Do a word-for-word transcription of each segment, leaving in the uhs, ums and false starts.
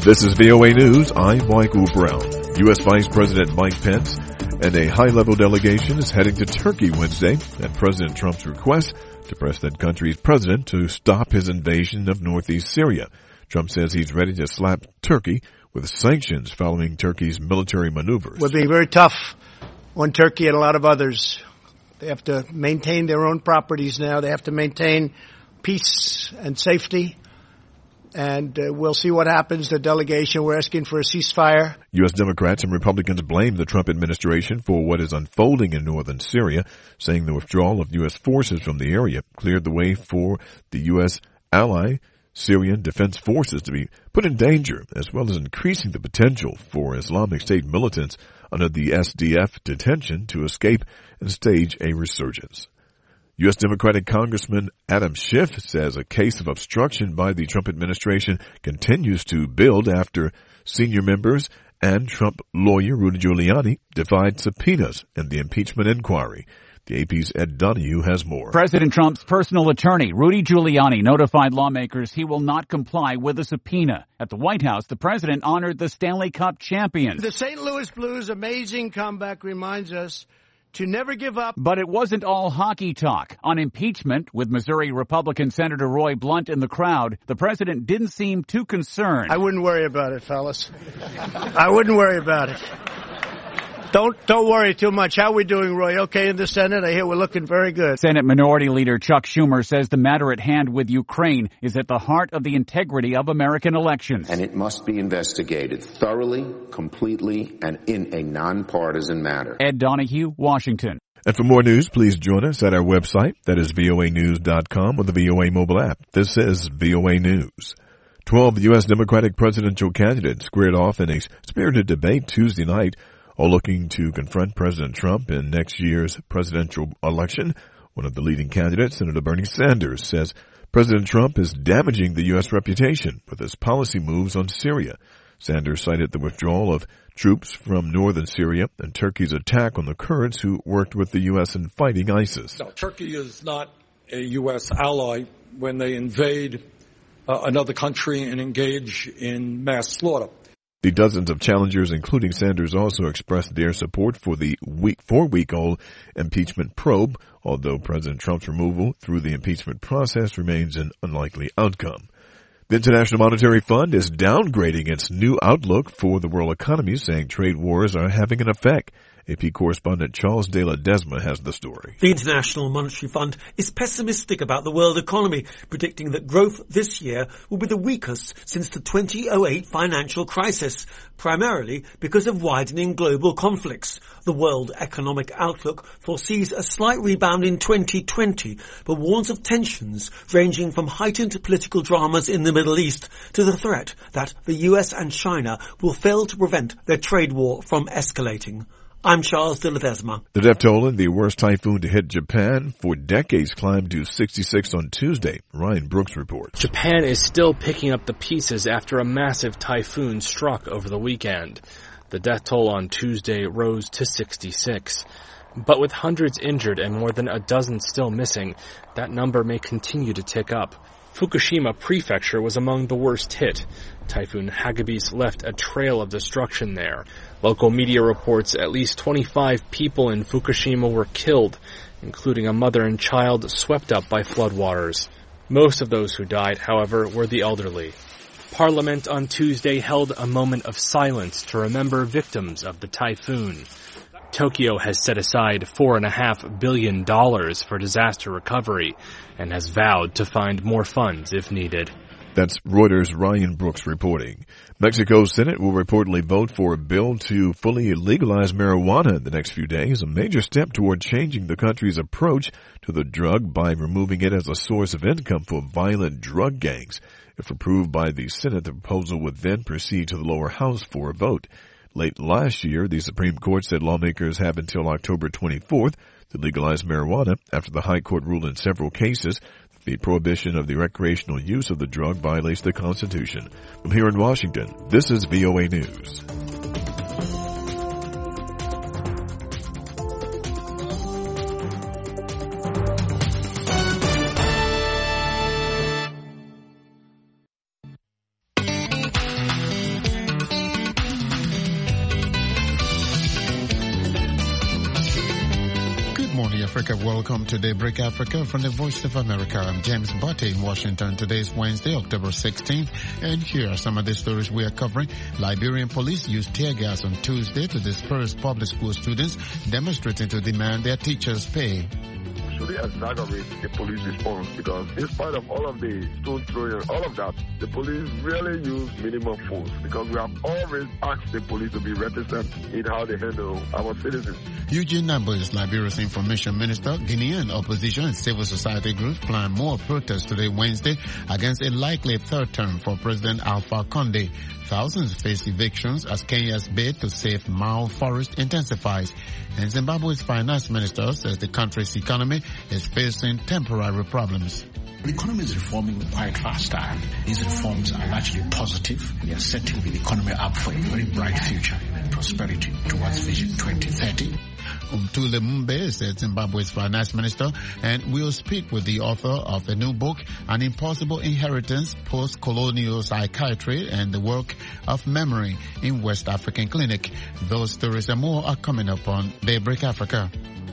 This is V O A News. I'm Michael Brown. U S. Vice President Mike Pence and a high-level delegation is heading to Turkey Wednesday at President Trump's request to press that country's president to stop his invasion of northeast Syria. Trump says he's ready to slap Turkey with sanctions following Turkey's military maneuvers. We're being very tough on Turkey and a lot of others. They have to maintain their own properties now. They have to maintain peace and safety. And uh, we'll see what happens. The delegation, we're asking for a ceasefire. U S. Democrats and Republicans blame the Trump administration for what is unfolding in northern Syria, saying the withdrawal of U S forces from the area cleared the way for the U S ally Syrian Defense Forces to be put in danger, as well as increasing the potential for Islamic State militants under the S D F detention to escape and stage a resurgence. U S. Democratic Congressman Adam Schiff says a case of obstruction by the Trump administration continues to build after senior members and Trump lawyer Rudy Giuliani defied subpoenas in the impeachment inquiry. The A P's Ed Donahue has more. President Trump's personal attorney, Rudy Giuliani, notified lawmakers he will not comply with a subpoena. At the White House, the president honored the Stanley Cup champions. The Saint Louis Blues' amazing comeback reminds us to never give up. But it wasn't all hockey talk. On impeachment, with Missouri Republican Senator Roy Blunt in the crowd, the president didn't seem too concerned. I wouldn't worry about it, fellas. I wouldn't worry about it. Don't don't worry too much. How are we doing, Roy? Okay in the Senate? I hear we're looking very good. Senate Minority Leader Chuck Schumer says the matter at hand with Ukraine is at the heart of the integrity of American elections. And it must be investigated thoroughly, completely, and in a nonpartisan manner. Ed Donahue, Washington. And for more news, please join us at our website. That is V O A news dot com or the V O A mobile app. This is V O A News. Twelve U S. Democratic presidential candidates squared off in a spirited debate Tuesday night, all looking to confront President Trump in next year's presidential election. One of the leading candidates, Senator Bernie Sanders, says President Trump is damaging the U S reputation with his policy moves on Syria. Sanders cited the withdrawal of troops from northern Syria and Turkey's attack on the Kurds who worked with the U S in fighting ISIS. No, Turkey is not a U S ally when they invade uh, another country and engage in mass slaughter. The dozens of challengers, including Sanders, also expressed their support for the week, four-week-old impeachment probe, although President Trump's removal through the impeachment process remains an unlikely outcome. The International Monetary Fund is downgrading its new outlook for the world economy, saying trade wars are having an effect. A P correspondent Charles De La Desma has the story. The International Monetary Fund is pessimistic about the world economy, predicting that growth this year will be the weakest since the two thousand eight financial crisis, primarily because of widening global conflicts. The World Economic Outlook foresees a slight rebound in twenty twenty, but warns of tensions ranging from heightened political dramas in the Middle East to the threat that the U S and China will fail to prevent their trade war from escalating. I'm Charles de Ledesma. The death toll in the worst typhoon to hit Japan for decades climbed to sixty-six on Tuesday. Ryan Brooks reports. Japan is still picking up the pieces after a massive typhoon struck over the weekend. The death toll on Tuesday rose to sixty-six. But with hundreds injured and more than a dozen still missing, that number may continue to tick up. Fukushima Prefecture was among the worst hit. Typhoon Hagibis left a trail of destruction there. Local media reports at least twenty-five people in Fukushima were killed, including a mother and child swept up by floodwaters. Most of those who died, however, were the elderly. Parliament on Tuesday held a moment of silence to remember victims of the typhoon. Tokyo has set aside four and a half billion dollars for disaster recovery and has vowed to find more funds if needed. That's Reuters' Ryan Brooks reporting. Mexico's Senate will reportedly vote for a bill to fully legalize marijuana in the next few days, a major step toward changing the country's approach to the drug by removing it as a source of income for violent drug gangs. If approved by the Senate, the proposal would then proceed to the lower house for a vote. Late last year, the Supreme Court said lawmakers have until October twenty-fourth to legalize marijuana after the High Court ruled in several cases the prohibition of the recreational use of the drug violates the Constitution. From here in Washington, this is V O A News. Africa. Welcome to Daybreak Africa from the Voice of America. I'm James Butte in Washington. Today is Wednesday, October sixteenth, and here are some of the stories we are covering. Liberian police used tear gas on Tuesday to disperse public school students demonstrating to demand their teachers' pay. Should exaggerate the police response, because in spite of all of the stone throwing and all of that, the police really use minimum force, because we have always asked the police to be reticent in how they handle our citizens. Eugene Nabo is Liberia's information minister. Guinean opposition and civil society groups plan more protests today, Wednesday, against a likely third term for President Alpha Conde. Thousands face evictions as Kenya's bid to save Mao forest intensifies. And Zimbabwe's finance minister says the country's economy is facing temporary problems. The economy is reforming quite fast, and these reforms are largely positive. They are setting the economy up for a very bright future and prosperity towards Vision twenty thirty. Umthule Mumbe is Zimbabwe's finance minister, and we'll speak with the author of a new book, An Impossible Inheritance, Post-Colonial Psychiatry and the Work of Memory in West African Clinic. Those stories and more are coming up on Daybreak Africa.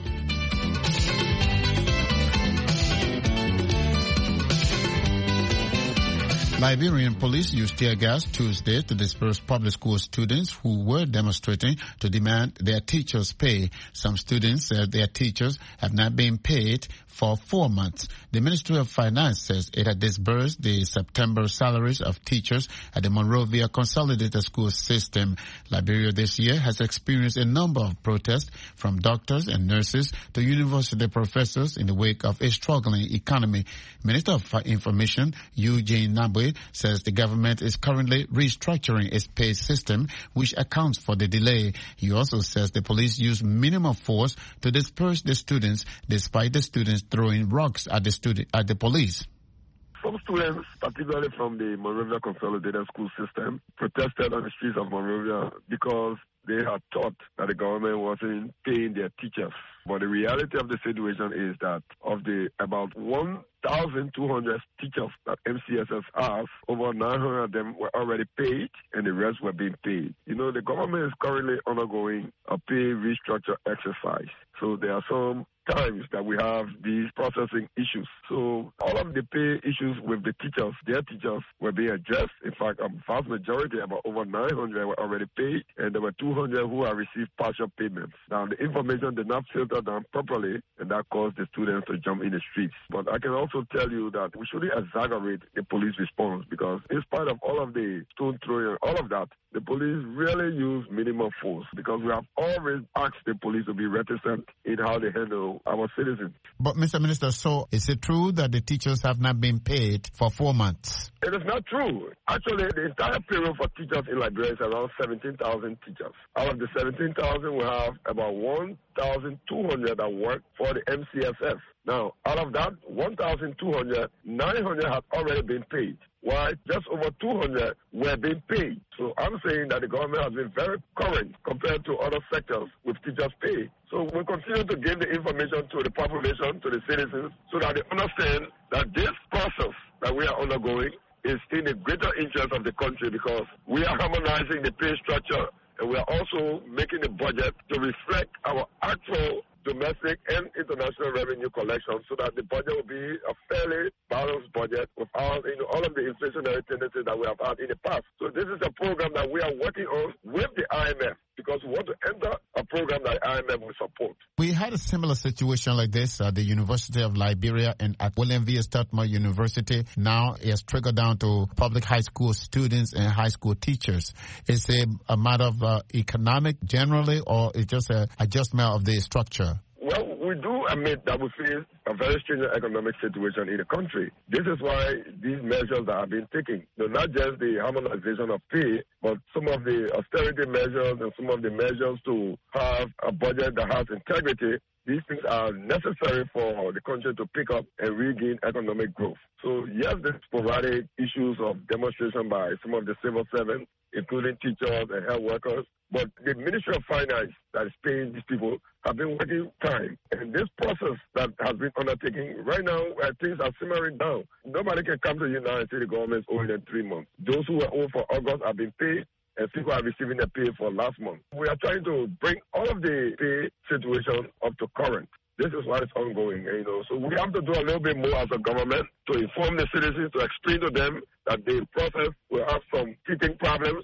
Liberian police used tear gas Tuesday to disperse public school students who were demonstrating to demand their teachers' pay. Some students said their teachers have not been paid for four months. The Ministry of Finance says it had disbursed the September salaries of teachers at the Monrovia Consolidated School System. Liberia this year has experienced a number of protests from doctors and nurses to university professors in the wake of a struggling economy. Minister of Information Eugene Nabo says the government is currently restructuring its pay system, which accounts for the delay. He also says the police use minimal force to disperse the students, despite the students throwing rocks at the student at the police. Some students, particularly from the Monrovia Consolidated School System, protested on the streets of Monrovia because they had thought that the government wasn't paying their teachers. But the reality of the situation is that of the about one thousand two hundred teachers that M C S S has, over nine hundred of them were already paid and the rest were being paid. You know, the government is currently undergoing a pay restructure exercise. So there are some times that we have these processing issues. So all of the pay issues with the teachers, their teachers were being addressed. In fact, a vast majority, about over nine hundred were already paid, and there were two hundred who have received partial payments. Now, the information did not filter down properly, and that caused the students to jump in the streets. But I can also tell you that we shouldn't exaggerate the police response, because in spite of all of the stone throwing and all of that, the police really use minimum force, because we have always asked the police to be reticent in how they handle our citizens. But, Mister Minister, so is it true that the teachers have not been paid for four months? It is not true. Actually, the entire payroll for teachers in Liberia is around seventeen thousand teachers. Out of the seventeen thousand, we have about one thousand two hundred that work for the M C S S. Now, out of that one thousand two hundred, nine hundred have already been paid, while just over two hundred were being paid. So I'm saying that the government has been very current compared to other sectors with teachers' pay. So we continue to give the information to the population, to the citizens, so that they understand that this process that we are undergoing is in the greater interest of the country, because we are harmonizing the pay structure, and we are also making the budget to reflect our actual domestic and international revenue collection, so that the budget will be a fairly balanced budget without, you know, all of the inflationary tendencies that we have had in the past. So this is a program that we are working on with the I M F, because we want to enter a program that I M F will support. We had a similar situation like this at the University of Liberia and at William V. Stuttmer University. Now it has trickled down to public high school students and high school teachers. Is it a matter of uh, economic generally, or is it just an adjustment of the structure? Well, we do admit that we face a very stringent economic situation in the country. This is why these measures that have been taken, you know, not just the harmonization of pay, but some of the austerity measures and some of the measures to have a budget that has integrity. These things are necessary for the country to pick up and regain economic growth. So yes, there's sporadic issues of demonstration by some of the civil servants, including teachers and health workers. But the Ministry of Finance that is paying these people have been working time. And this process that has been undertaken, right now, uh, things are simmering down. Nobody can come to you now and say the government is owing them three months. Those who were owed for August have been paid, and people are receiving their pay for last month. We are trying to bring all of the pay situation up to current. This is why it's ongoing, you know. So we have to do a little bit more as a government to inform the citizens, to explain to them that the process will have some teething problems.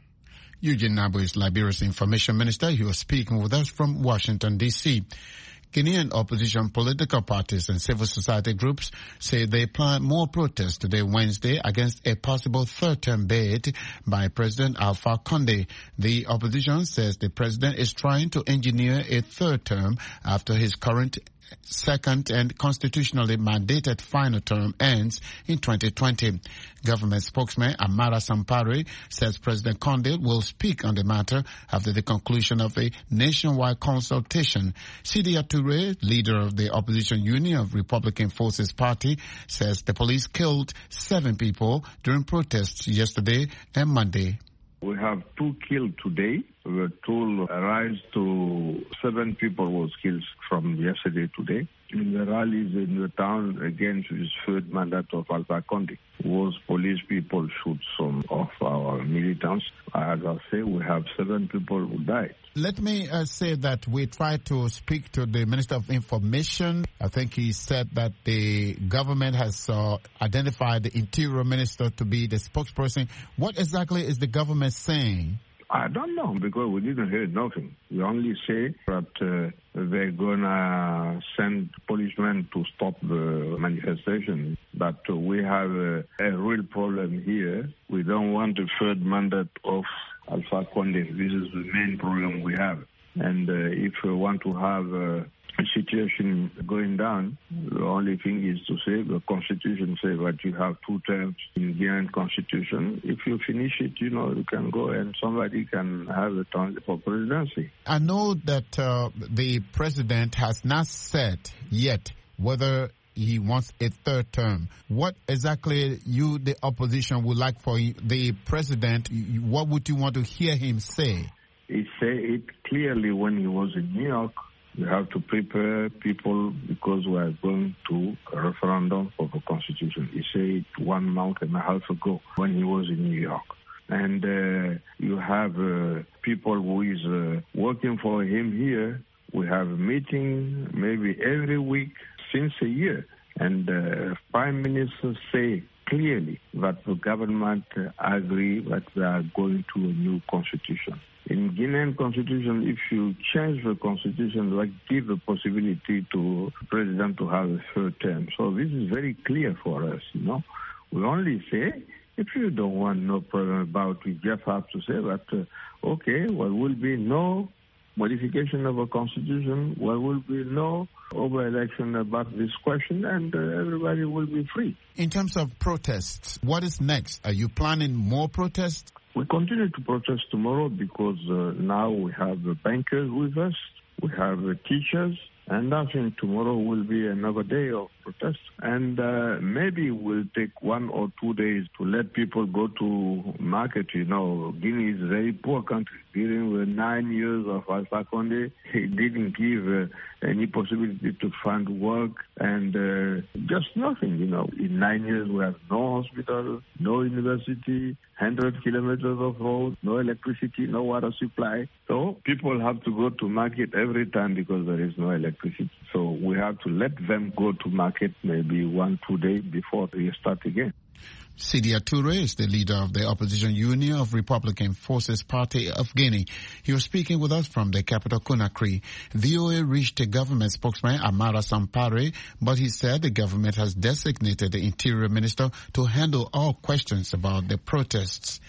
Eugene Nabo is Liberia's information minister. He was speaking with us from Washington, D C Guinean opposition political parties and civil society groups say they plan more protests today, Wednesday, against a possible third-term bid by President Alpha Condé. The opposition says the president is trying to engineer a third term after his current second and constitutionally mandated final term ends in twenty twenty. Government spokesman Amara Sampare says President Condé will speak on the matter after the conclusion of a nationwide consultation. Sidia Toure, leader of the opposition Union of Republican Forces Party, says the police killed seven people during protests yesterday and Monday. We have two killed today. The total rise to seven people was killed from yesterday today. In the rallies in the town against this third mandate of Alpha Condé, was police people shoot some of our militants. As I say, we have seven people who died. Let me uh, say that we tried to speak to the Minister of Information. I think he said that the government has uh, identified the Interior Minister to be the spokesperson. What exactly is the government saying? I don't know, because we didn't hear nothing. We only say that uh, they're going to send policemen to stop the manifestation. But uh, we have uh, a real problem here. We don't want a third mandate of Alpha Condé. This is the main problem we have. And uh, if we want to have uh, a situation going down, the only thing is to say the Constitution says that you have two terms in the Guinean Constitution. If you finish it, you know, you can go and somebody can have a turn for presidency. I know that uh, the president has not said yet whether he wants a third term. What exactly you, the opposition, would like for the president? What would you want to hear him say? He said it clearly when he was in New York. We have to prepare people because we are going to a referendum for the Constitution. He said it one month and a half ago when he was in New York. And uh, you have uh, people who is uh, working for him here. We have a meeting maybe every week since a year. And uh, Prime Minister say clearly that the government uh, agree that we are going to a new constitution. In Guinean constitution, if you change the constitution, like give the possibility to the president to have a third term. So this is very clear for us, you know. We only say, if you don't want no problem about it, you just have to say that, uh, okay, well, will be no modification of a constitution, there will be no over-election about this question, and uh, everybody will be free. In terms of protests, what is next? Are you planning more protests? We continue to protest tomorrow because uh, now we have the bankers with us, we have the teachers, and I think tomorrow will be another day of protest. And uh, maybe we'll take one or two days to let people go to market. You know, Guinea is a very poor country. During the nine years of Alpha Condé, he didn't give uh, any possibility to find work and uh, just nothing, you know. In nine years, we have no hospital, no university, one hundred kilometers of road, no electricity, no water supply. So people have to go to market every time because there is no electricity. So we have to let them go to market maybe one, two days before they start again. Sidia Toure is the leader of the opposition Union of Republican Forces Party of Guinea. He was speaking with us from the capital, Conakry. V O A reached the government spokesman, Amara Sampare, but he said the government has designated the Interior Minister to handle all questions about the protests.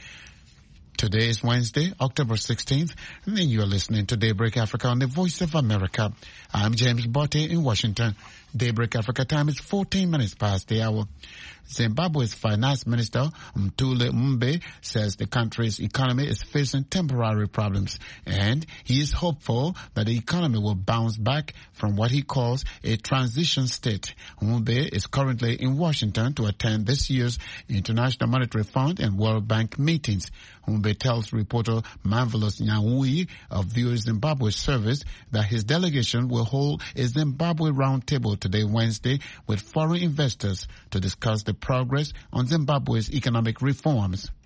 Today is Wednesday, October sixteenth, and then you are listening to Daybreak Africa on the Voice of America. I'm James Botte in Washington. Daybreak Africa time is fourteen minutes past the hour. Zimbabwe's Finance Minister Mthuli Mumbe says the country's economy is facing temporary problems, and he is hopeful that the economy will bounce back from what he calls a transition state. Mumbe is currently in Washington to attend this year's International Monetary Fund and World Bank meetings. Mumbe tells reporter Manvelos Nyawui of V O A Zimbabwe Service that his delegation will hold a Zimbabwe roundtable today, Wednesday, with foreign investors to discuss the progress on Zimbabwe's economic reforms.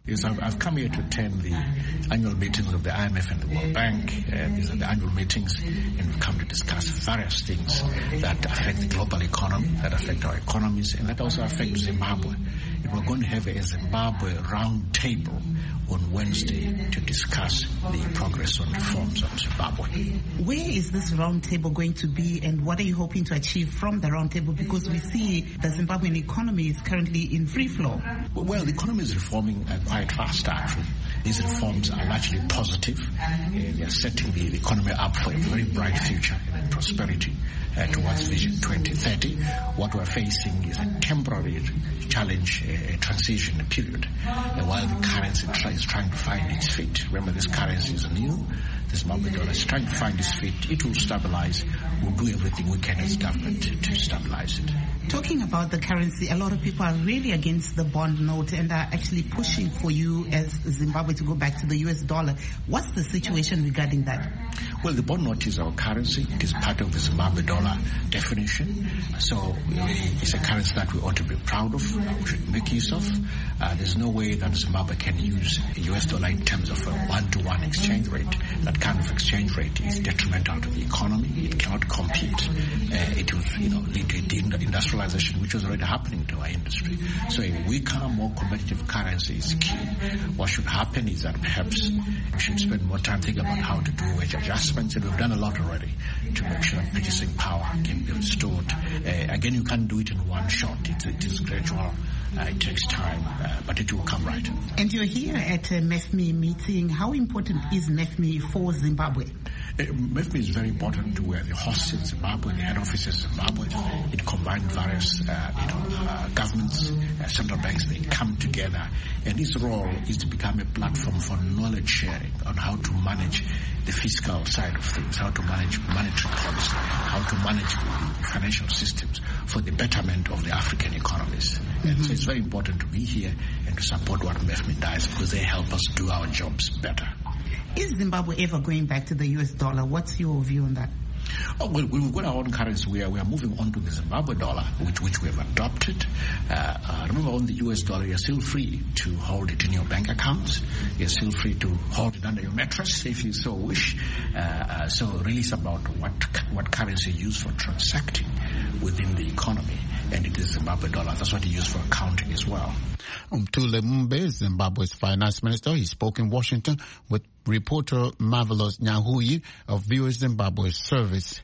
Yes, I've, I've come here to attend the annual meetings of the I M F and the World Bank. Uh, these are the annual meetings, and we've come to discuss various things that affect the global economy, that affect our economies, and that also affect Zimbabwe. And we're going to have a Zimbabwe round table on Wednesday to discuss the progress on reforms of Zimbabwe. Where is this round table going to be, and what are you hoping to achieve from the round table? Because we see the Zimbabwean economy is currently in free flow. Well, the economy is reforming uh, quite fast, actually. These reforms are largely positive. Uh, they are setting the economy up for a very bright future and prosperity uh, towards Vision twenty thirty. What we're facing is a temporary challenge, a transition period, uh, while the currency try, is trying to find its feet. Remember, this currency is new. The Zimbabwe dollar is trying to find its feet. It will stabilize. We'll do everything we can as government to, to stabilize it. Talking about the currency, a lot of people are really against the bond note and are actually pushing for you as Zimbabwe to go back to the U S dollar. What's the situation regarding that? Well, the bond note is our currency. It is part of the Zimbabwe dollar definition. So it's a currency that we ought to be proud of. We should make use of. Uh, there's no way that Zimbabwe can use a U S dollar in terms of a one-to-one exchange rate. That kind of exchange rate is detrimental to the economy. It cannot compete. Uh, it will, you know, lead to industrialization, which was already happening to our industry. So a weaker, more competitive currency is key. What should happen is that perhaps we should spend more time thinking about how to do wage adjustments, and we've done a lot already to make sure that purchasing power can be restored. Uh, again, you can't do it in one shot. It, it is gradual. Uh, it takes time, uh, but it will come right. And you're here at a M E F M I meeting. How important is M E F M I for Zimbabwe? Uh, M E F M I is very important to where the host in Zimbabwe, the head office in Zimbabwe. It combined various uh, you know, uh, governments, uh, central banks. They come together, and its role is to become a platform for knowledge sharing on how to manage the fiscal side of things, how to manage monetary policy, how to manage the financial systems for the betterment of the African economies. Mm-hmm. And so it's very important to be here and to support what M E F M I does, because they help us do our jobs better. Is Zimbabwe ever going back to the U S dollar? What's your view on that? Oh, well, we've got our own currency. We are, we are moving on to the Zimbabwe dollar, which, which we have adopted. Uh, uh, remember, on the U S dollar, you're still free to hold it in your bank accounts. You're still free to hold it under your mattress if you so wish. Uh, uh, so really it's about what, what currency you use for transacting within the economy. And it is Zimbabwe dollar. That's what you use for accounting as well. Umthule Mumbe, Zimbabwe's finance minister, he spoke in Washington with reporter Marvelous Nyahuyi of V O A Zimbabwe service.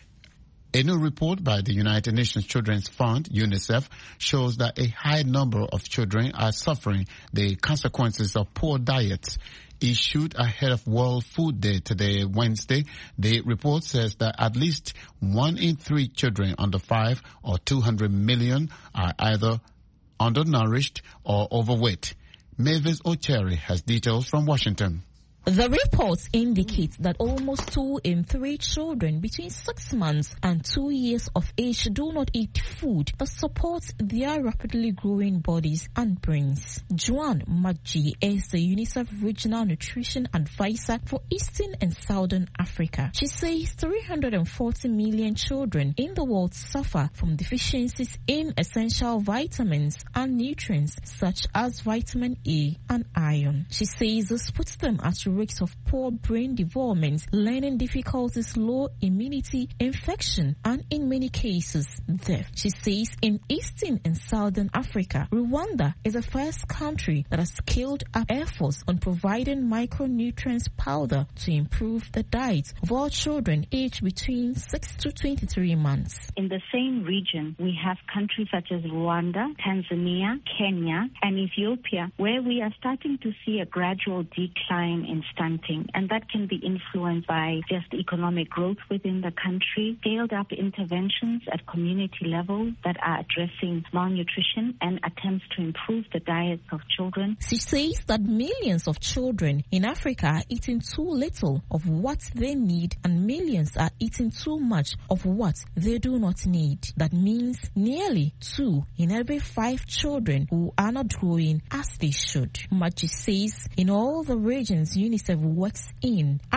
A new report by the United Nations Children's Fund, UNICEF, shows that a high number of children are suffering the consequences of poor diets. Issued ahead of World Food Day today, Wednesday, the report says that at least one in three children under five, or two hundred million, are either undernourished or overweight. Mavis Ocheri has details from Washington. The reports indicate that almost two in three children between six months and two years of age do not eat food that supports their rapidly growing bodies and brains. Joan Maggi is the UNICEF Regional Nutrition Advisor for Eastern and Southern Africa. She says three hundred forty million children in the world suffer from deficiencies in essential vitamins and nutrients such as vitamin A and iron. She says this puts them at risks of poor brain development, learning difficulties, low immunity, infection, and in many cases, death. She says in Eastern and Southern Africa, Rwanda is the first country that has scaled up efforts on providing micronutrients powder to improve the diet of all children aged between six to twenty-three months. In the same region, we have countries such as Rwanda, Tanzania, Kenya, and Ethiopia, where we are starting to see a gradual decline in stunting, and that can be influenced by just economic growth within the country, scaled up interventions at community level that are addressing malnutrition and attempts to improve the diets of children. She says that millions of children in Africa are eating too little of what they need and millions are eating too much of what they do not need. That means nearly two in every five children who are not growing as they should. Maji says in all the regions UNICEF works in,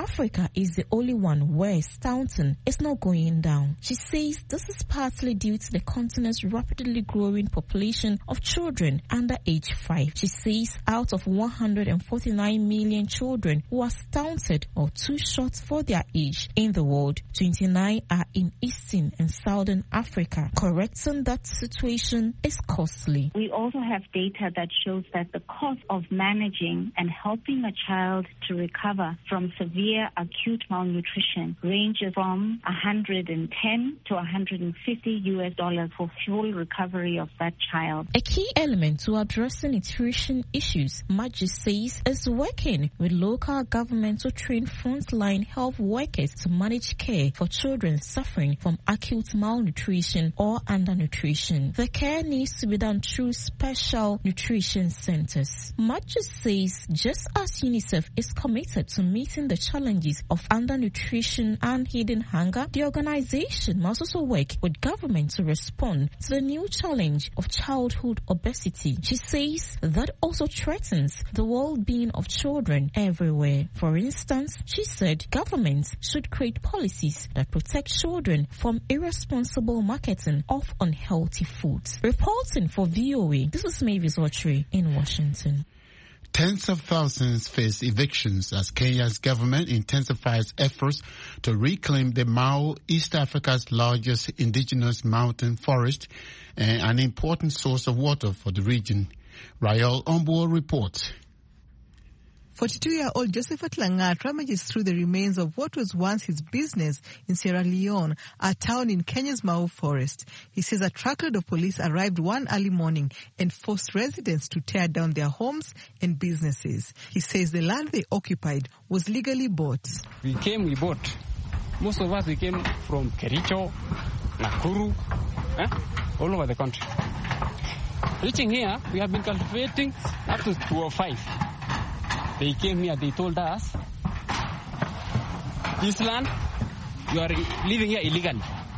Africa is the only one where stunting is not going down. She says this is partly due to the continent's rapidly growing population of children under age five. She says out of one hundred forty-nine million children who are stunted or too short for their age in the world, twenty-nine are in Eastern and Southern Africa. Correcting that situation is costly. We also have data that shows that the cost of managing and helping a child to recover from severe acute malnutrition ranges from one hundred ten to one hundred fifty U S dollars for full recovery of that child. A key element to addressing nutrition issues, Maggi says, is working with local governments to train frontline health workers to manage care for children suffering from acute malnutrition or undernutrition. The care needs to be done through special nutrition centers. Maggi says just as UNICEF is committed to meeting the challenges of undernutrition and hidden hunger, the organization must also work with government to respond to the new challenge of childhood obesity. She says that also threatens the well-being of children everywhere. For instance, she said governments should create policies that protect children from irresponsible marketing of unhealthy foods. Reporting for V O A, this is Mavis Autry in Washington. Tens of thousands face evictions as Kenya's government intensifies efforts to reclaim the Mau, East Africa's largest indigenous mountain forest and an important source of water for the region. Rael Ombo reports. forty-two-year-old Josephat Langat rummages through the remains of what was once his business in Sierra Leone, a town in Kenya's Mau forest. He says a truckload of police arrived one early morning and forced residents to tear down their homes and businesses. He says the land they occupied was legally bought. We came, we bought. Most of us, we came from Kericho, Nakuru, eh? all over the country. Reaching here, we have been cultivating up to two oh five. They came here, they told us, this land, you are living here illegally.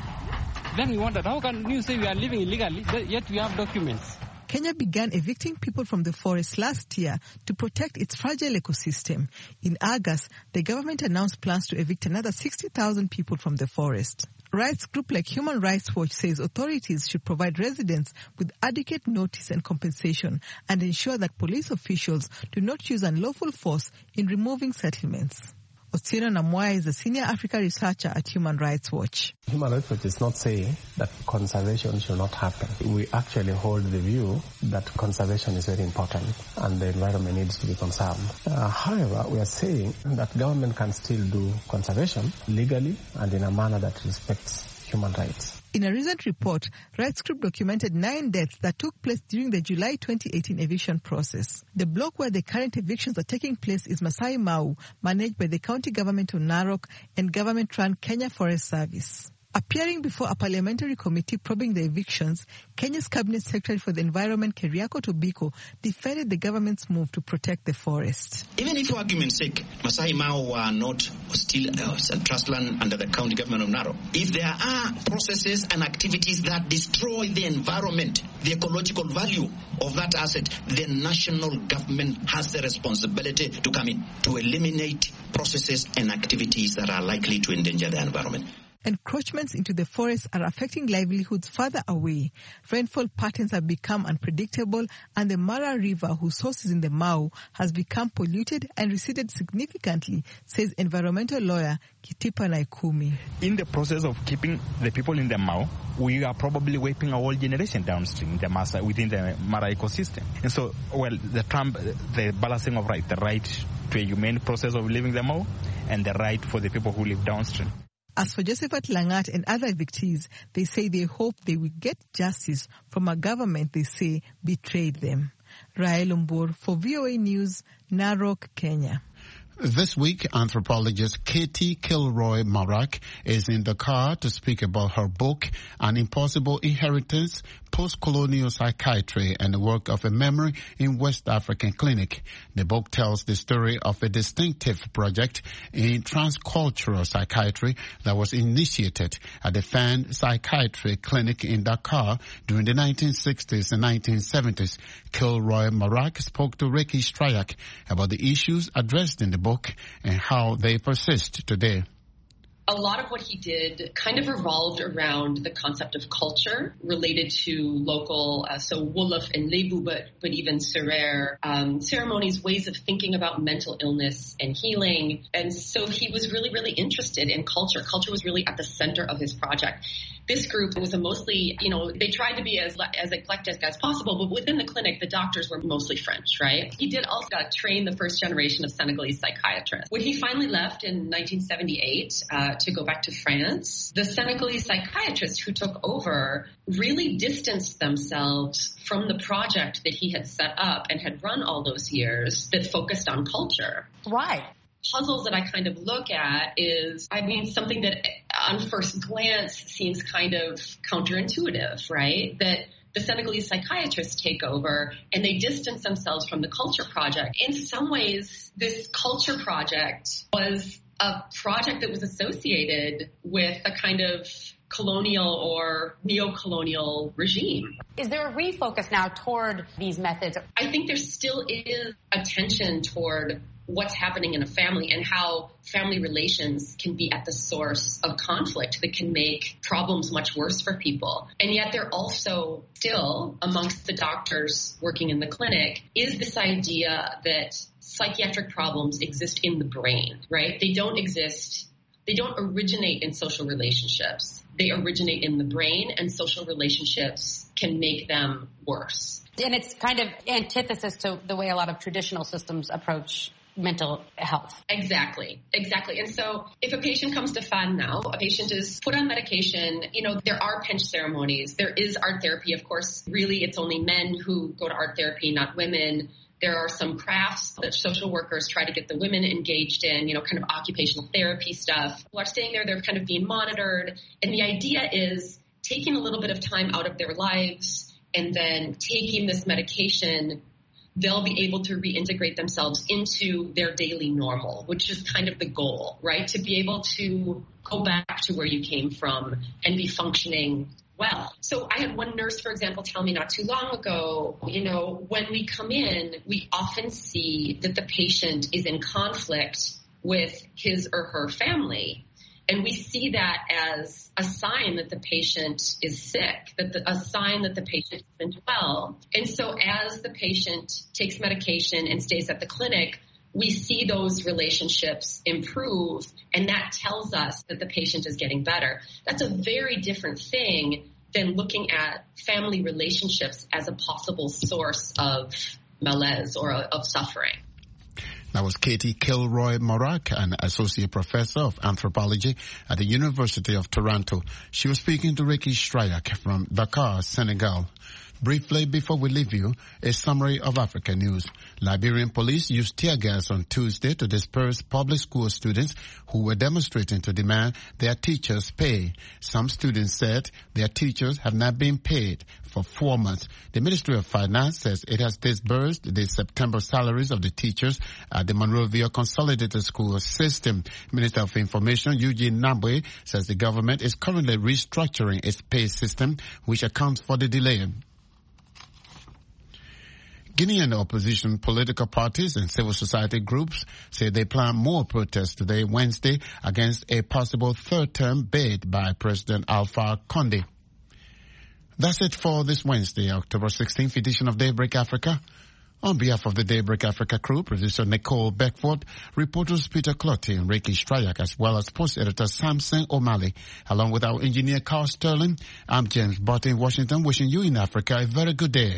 Then we wondered, how can you say we are living illegally, yet we have documents? Kenya began evicting people from the forest last year to protect its fragile ecosystem. In August, the government announced plans to evict another sixty thousand people from the forest. Rights group like Human Rights Watch says authorities should provide residents with adequate notice and compensation and ensure that police officials do not use unlawful force in removing settlements. Otieno Namwaya is a senior Africa researcher at Human Rights Watch. Human Rights Watch is not saying that conservation should not happen. We actually hold the view that conservation is very important and the environment needs to be conserved. Uh, however, we are saying that government can still do conservation legally and in a manner that respects human rights. In a recent report, Rights Group documented nine deaths that took place during the July twenty eighteen eviction process. The block where the current evictions are taking place is Masai Mau, managed by the county government of Narok and government-run Kenya Forest Service. Appearing before a parliamentary committee probing the evictions, Kenya's Cabinet Secretary for the Environment, Keriako Tobiko, defended the government's move to protect the forest. Even if, for argument's sake, Masai Mara were not still uh, trust land under the county government of Narok, if there are processes and activities that destroy the environment, the ecological value of that asset, the national government has the responsibility to come in to eliminate processes and activities that are likely to endanger the environment. Encroachments into the forest are affecting livelihoods further away. Rainfall patterns have become unpredictable, and the Mara River, whose source is in the Mau, has become polluted and receded significantly, says environmental lawyer Kitipa Naikumi. In the process of keeping the people in the Mau, we are probably wiping a whole generation downstream in the Masa, within the Mara ecosystem. And so, well, the Trump, the balancing of right, the right to a humane process of living the Mau, and the right for the people who live downstream. As for Josephat Langat and other evictees, they say they hope they will get justice from a government they say betrayed them. Rael Umbur for V O A News, Narok, Kenya. This week, anthropologist Katie Kilroy Marak is in the car to speak about her book, An Impossible Inheritance, Post-Colonial Psychiatry and the Work of a Memory in West African Clinic. The book tells the story of a distinctive project in transcultural psychiatry that was initiated at the Fan Psychiatry Clinic in Dakar during the nineteen sixties and nineteen seventies. Kilroy Marak spoke to Ricky Stryak about the issues addressed in the book and how they persist today. A lot of what he did kind of revolved around the concept of culture related to local, uh, so Wolof and Lebu, but, but even Serer, um, ceremonies, ways of thinking about mental illness and healing. And so he was really, really interested in culture. Culture was really at the center of his project. This group was a mostly, you know, they tried to be as as eclectic as possible, but within the clinic, the doctors were mostly French, right? He did also train the first generation of Senegalese psychiatrists. When he finally left in nineteen seventy-eight uh, to go back to France, the Senegalese psychiatrists who took over really distanced themselves from the project that he had set up and had run all those years that focused on culture. Why? Puzzles that I kind of look at is, I mean, something that on first glance seems kind of counterintuitive, right? That the Senegalese psychiatrists take over and they distance themselves from the culture project. In some ways, this culture project was a project that was associated with a kind of colonial or neo-colonial regime. Is there a refocus now toward these methods? I think there still is attention toward what's happening in a family and how family relations can be at the source of conflict that can make problems much worse for people. And yet there also still, amongst the doctors working in the clinic, is this idea that psychiatric problems exist in the brain, right? They don't exist, they don't originate in social relationships. They originate in the brain, and social relationships can make them worse. And it's kind of antithesis to the way a lot of traditional systems approach mental health. Exactly. Exactly. And so if a patient comes to F A N now, a patient is put on medication, you know, there are pinch ceremonies. There is art therapy. Of course, really, it's only men who go to art therapy, not women. There are some crafts that social workers try to get the women engaged in, you know, kind of occupational therapy stuff. People are staying there. They're kind of being monitored. And the idea is taking a little bit of time out of their lives and then taking this medication, they'll be able to reintegrate themselves into their daily normal, which is kind of the goal, right? To be able to go back to where you came from and be functioning well. So I had one nurse, for example, tell me not too long ago, you know, when we come in, we often see that the patient is in conflict with his or her family. And we see that as a sign that the patient is sick, that the, a sign that the patient isn't well. And so as the patient takes medication and stays at the clinic, we see those relationships improve, and that tells us that the patient is getting better. That's a very different thing than looking at family relationships as a possible source of malaise or of suffering. That was Katie Kilroy-Morak, an associate professor of anthropology at the University of Toronto. She was speaking to Ricky Strayak from Dakar, Senegal. Briefly, before we leave you, a summary of Africa news. Liberian police used tear gas on Tuesday to disperse public school students who were demonstrating to demand their teachers pay. Some students said their teachers have not been paid for four months. The Ministry of Finance says it has disbursed the September salaries of the teachers at the Monrovia Consolidated School System. Minister of Information Eugene Nabwe says the government is currently restructuring its pay system, which accounts for the delay. Guinean opposition political parties and civil society groups say they plan more protests today, Wednesday, against a possible third-term bid by President Alpha Condé. That's it for this Wednesday, October sixteenth edition of Daybreak Africa. On behalf of the Daybreak Africa crew, producer Nicole Beckford, reporters Peter Clottey and Ricky Strayak, as well as post editor Samson O'Malley, along with our engineer Carl Sterling, I'm James Barton in Washington, wishing you in Africa a very good day.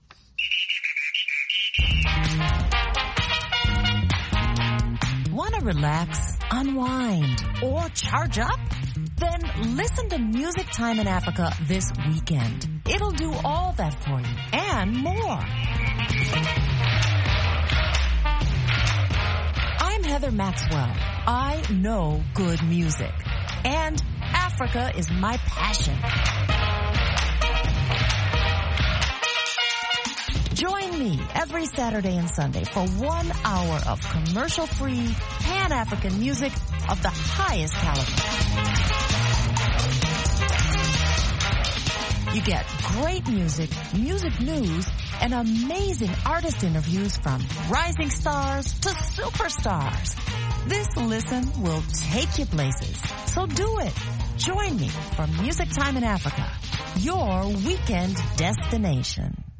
Want to relax, unwind, or charge up? Then listen to Music Time in Africa this weekend. It'll do all that for you and more. I'm Heather Maxwell. I know good music. And Africa is my passion. Join me every Saturday and Sunday for one hour of commercial-free, Pan-African music of the highest caliber. You get great music, music news, and amazing artist interviews from rising stars to superstars. This listen will take you places. So do it. Join me for Music Time in Africa, your weekend destination.